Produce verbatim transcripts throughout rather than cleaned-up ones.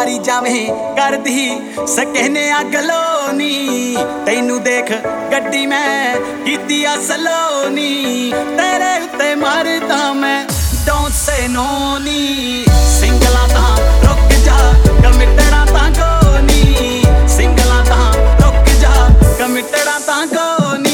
मारी जावे करदी सकहने गलोनी तैनू देख गड्डी मैं कीती आ सलोनी तेरे उत्ते मरदा मैं डोंट से नो नी सिंगला तां रुक जा कमिटड़ा तां कोनी सिंगला तां रुक जा कमिटड़ा तां कोनी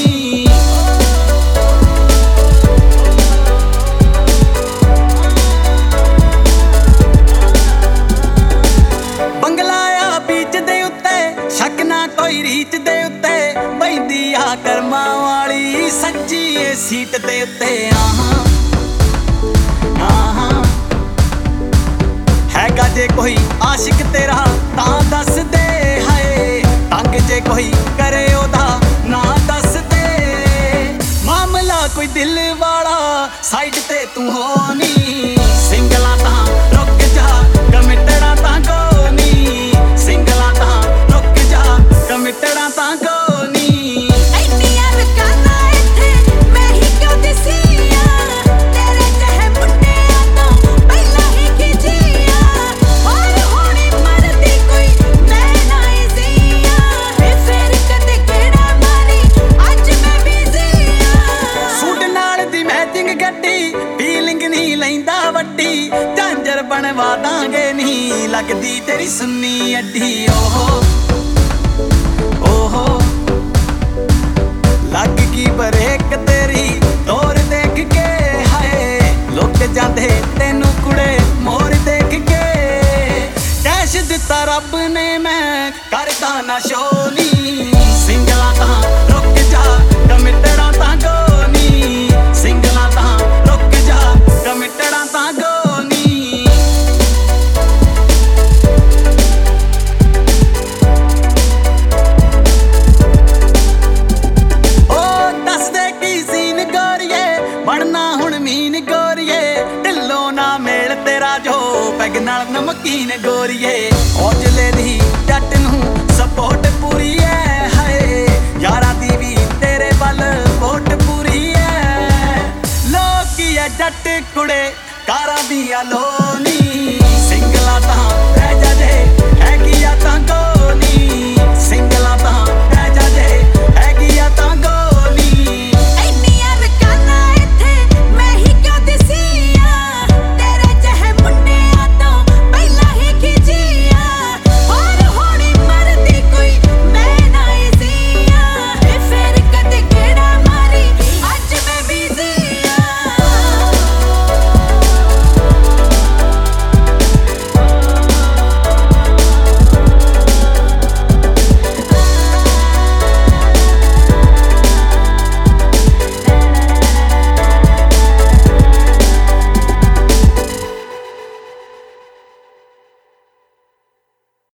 बंगलाया बीच दे उत्ते शक ना कोई रीच दे उत्ते बैंदी आ कर्मा वाली सच्ची ए सीट दे उत्ते आहां हैगा जे कोई आशिक तेरा तां दस दे हाय तंग जे कोई करे ओदा ना दस दे मामला कोई दिल वाला साइड ते तू होनी सिंगला तां रुक जा कमिटड़ा तां कोनी सिंगला तां रुक जा कमिटड़ा तां कोनी झांझर बनवा दांगे नहीं लगदी तेरी सुन्नी अड्डी ओहो ओहो लग की बरेक तेरी तोर देख के हाय लुक जाते तेनू कुड़े मोर देख के कैश दिता रब ने मैं करदा ना शोनी सिंगला तां रुक जा कमिटड़ा तां कोनी सिंगला तां रुक जा कमिटड़ा तां कोनी बनना हुण मीन गोरिए ढिल्लो ना मेल तेरा जो पैग नाल नमकीन गोरिए औजले दी जट नूं सपोर्ट पूरी है हाय यारां दी भी तेरे वल वोट पूरी है लोकी है जट कुड़े कारां दियां लो